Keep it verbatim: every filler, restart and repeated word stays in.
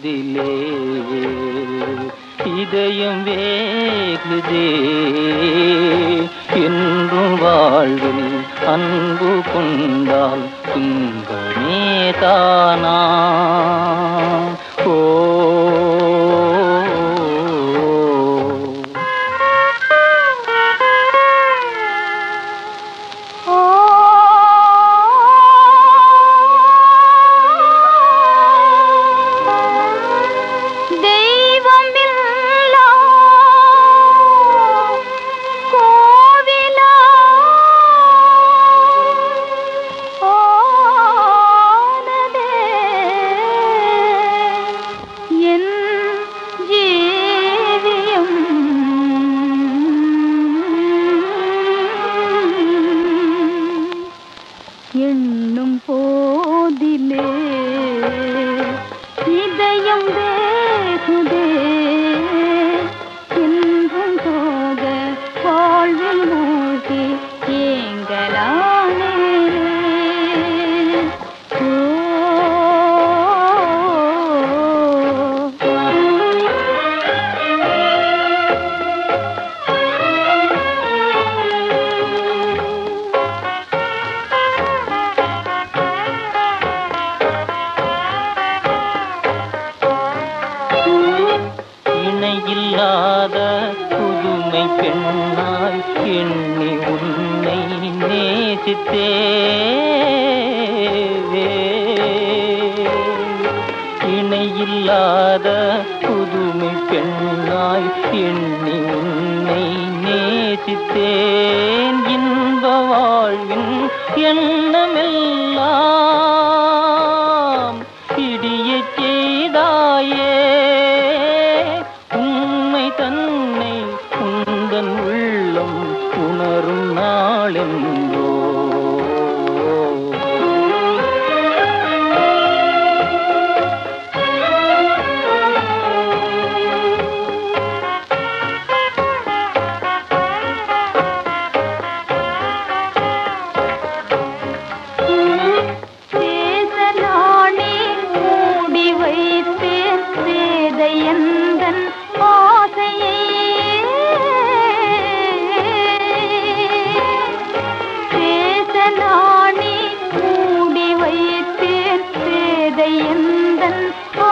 போதிலே இதயம் வேகுதே என்றும் வாழ்வில் அன்பு கொண்டால் துன்பமே தானா ஓ எண்ணும் போதிலே இதயம் வேகுதே என்றும் போக வாழ்வில் மூழ்கி ஏங்கலானே இல்லாத புதுமை பெண்ணாய் எண்ணி உன்னை நேசித்தே இணையில்லாத புதுமை பெண்ணாய் எண்ணி உன்னை நேசித்தேன் இன்ப வாழ்வின் எண்ணமெல்லாம் இடியச் செய்தாயே தன்னை உந்தன் உள்ளம் உணரும் நாளென்றோ சேதனானே மூடி வைத்தேன் சேதையந்தன் சேதனானே மூடி வைத்தேன் சேதையந்தன்